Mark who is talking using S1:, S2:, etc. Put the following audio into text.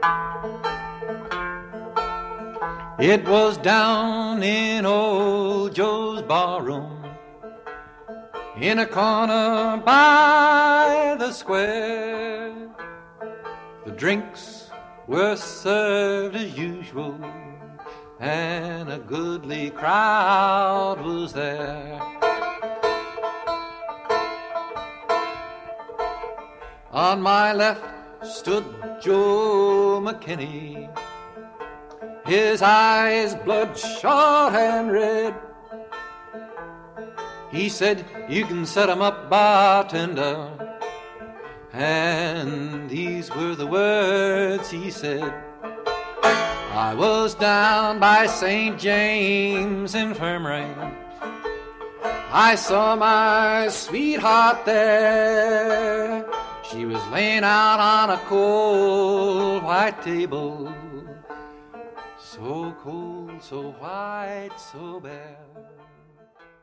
S1: It was down in old Joe's barroom, in a corner by the square. The drinks were served as usual, and a goodly crowd was there. On my left stood Joe McKinney, his eyes bloodshot and red. He said, "You can set 'em up, bartender." And these were the words he said. I was down by St. James Infirmary. I saw my sweetheart there. She was laying out on a cold white table, so cold, so white, so bare.